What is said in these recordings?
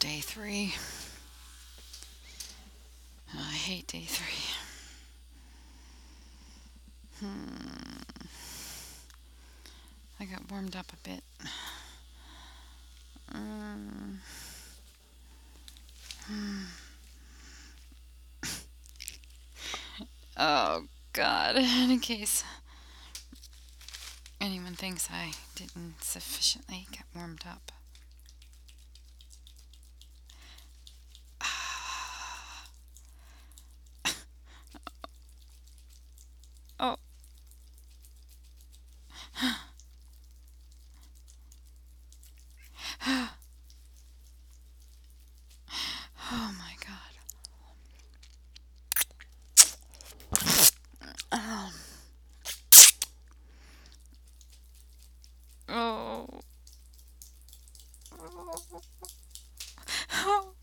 Day 3. I hate day 3. I got warmed up a bit. Mm. Oh, God. In case anyone thinks I didn't sufficiently get warmed up. Oh. Oh, my God. Oh. Oh.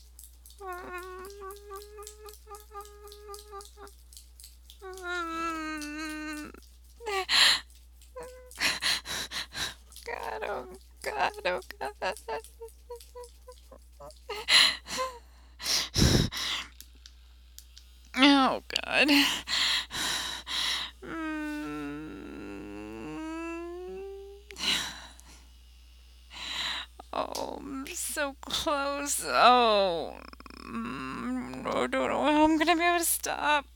God, oh God, oh God. Oh God. Oh, I'm so close. Oh, I don't know how I'm gonna be able to stop.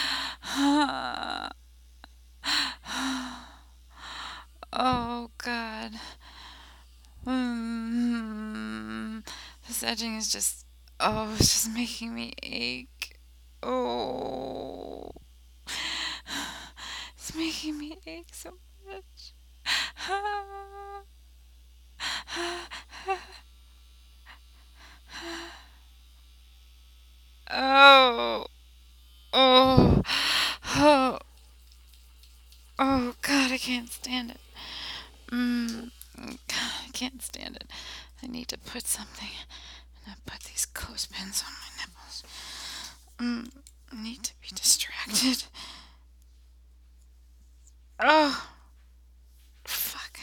Oh God. This edging is just, oh, it's just making me ache. Oh, it's making me ache so much. Oh, oh, oh, oh, God, I can't stand it. God, I can't stand it. I need to put something. And I put these clothespins on my nipples. I need to be distracted. Oh, fuck.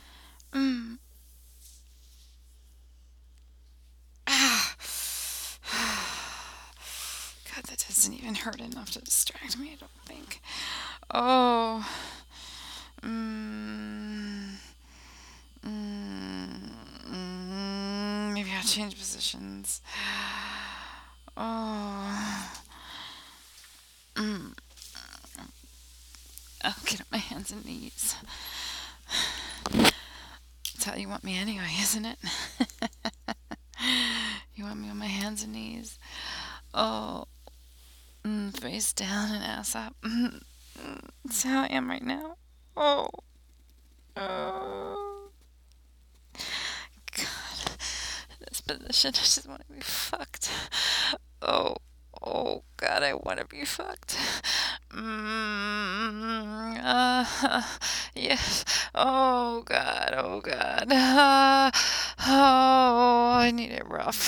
Ah. God, that doesn't even hurt enough to distract me, I don't think. Oh. Mm, maybe I'll change positions. Oh. I'll get on my hands and knees. That's how you want me anyway, isn't it? You want me on my hands and knees. Oh. Face down and ass up. That's how I am right now. Oh. Oh. God. This position, I just want to be fucked. Oh. Oh, God, I want to be fucked. Yes. Oh, God. Oh, God. Oh, I need it rough.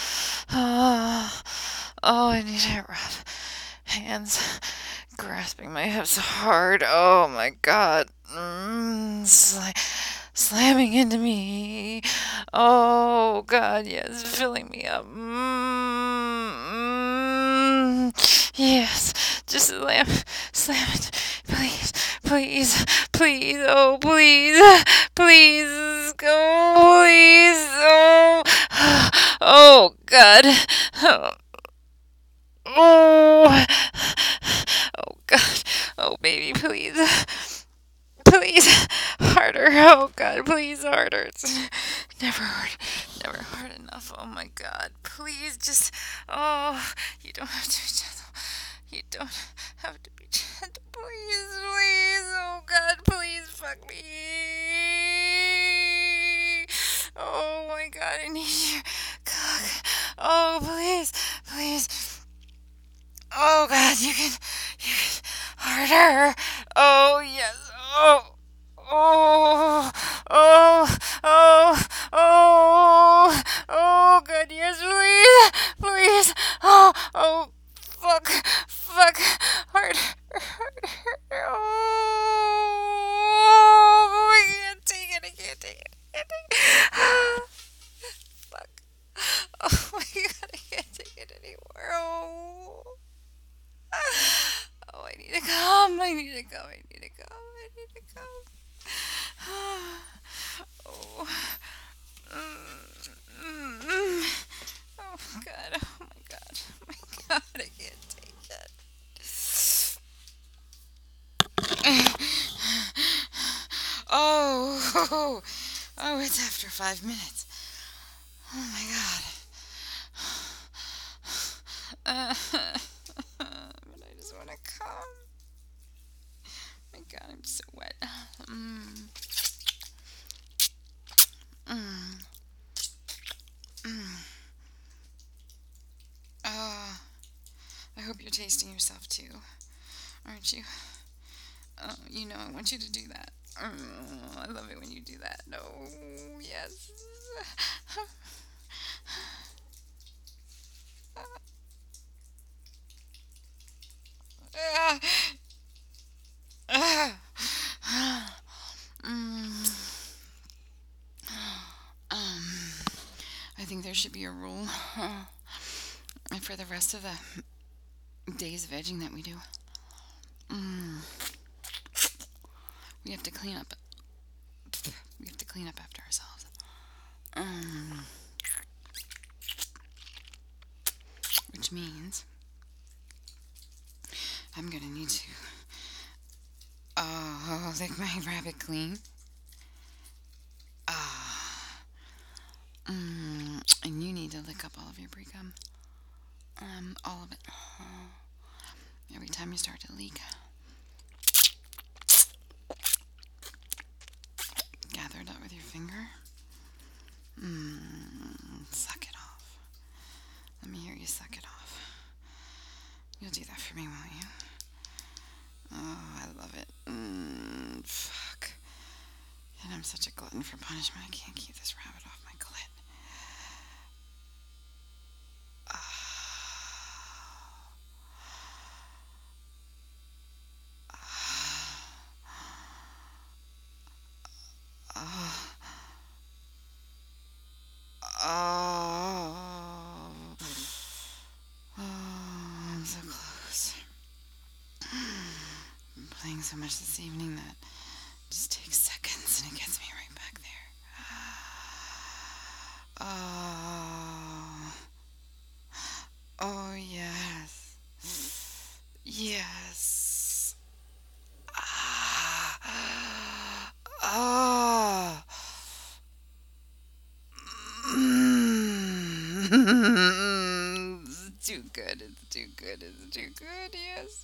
Oh, I need it rough. Hands grasping my hips hard. Oh, my God. Slamming into me. Oh, God, yes, filling me up. Yes, just slam it. Please, please, please, oh, please, please, go, please, oh, oh, God. Oh, oh, oh, God. Oh, baby, please. Please, harder. Oh God, please, harder. It's never hard enough. Oh my God, please, just, oh, you don't have to be gentle. You don't have to be gentle. Please, please, oh God, please, fuck me. Oh my God, I need your cock. Oh, please, please. Oh God, you can harder. Oh yes. Oh, oh, oh, oh, oh, oh God, yes, please, please. Oh, oh, fuck, fuck, harder, harder. Oh, I can't take it. I can't take it. I can't take it. Fuck. after 5 minutes. Oh my god. But I just want to come. My god, I'm so wet. Mm. Mm. Mm. I hope you're tasting yourself too, aren't you? Oh, I want you to do that. I love it when you do that. No, yes. Mm. Um, I think there should be a rule for the rest of the days of edging that we do. Mm. We have to clean up. We have to clean up after ourselves. Which means I'm gonna need to lick my rabbit clean. And you need to lick up all of your pre-cum. All of it. Every time you start to leak, gather it up with your finger. Suck it off. Let me hear you suck it off. You'll do that for me, won't you? Oh, I love it. Fuck. And I'm such a glutton for punishment. I can't keep this rabbit off my clit. I'm so close. I'm playing so much this evening that it just takes seconds and it gets me right back there. Oh yes. Yes. Oh. It's too good. It's too good. It's too good. Yes.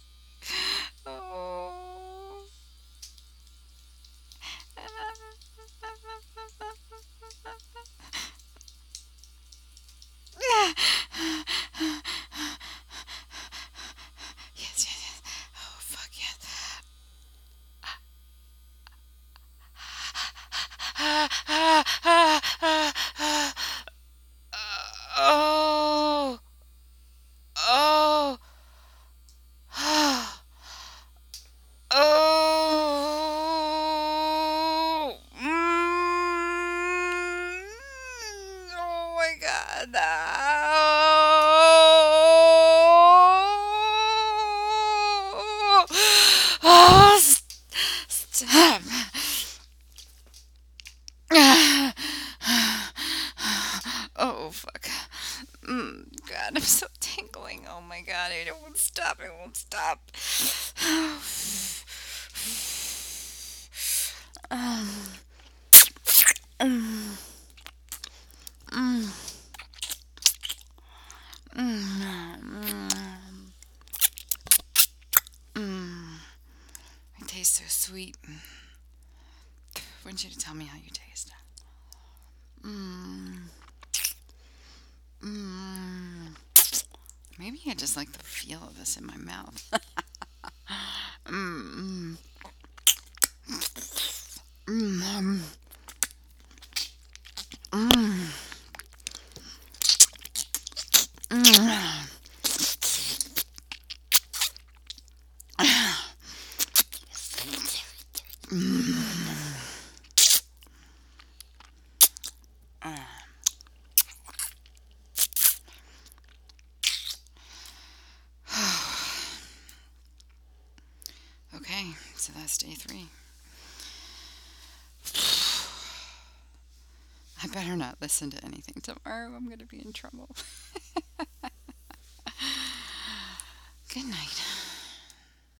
Oh. Yes, yes, yes. Oh, fuck yes. Oh. Oh. Oh. Oh my god. Oh. Stop. Oh, fuck. God, I'm so tingling. Oh my god, it won't stop. It won't stop. It tastes so sweet. I want you to tell me how you taste. Maybe I just like the feel of this in my mouth. Okay, so that's day 3. I better not listen to anything tomorrow. I'm going to be in trouble. Good night.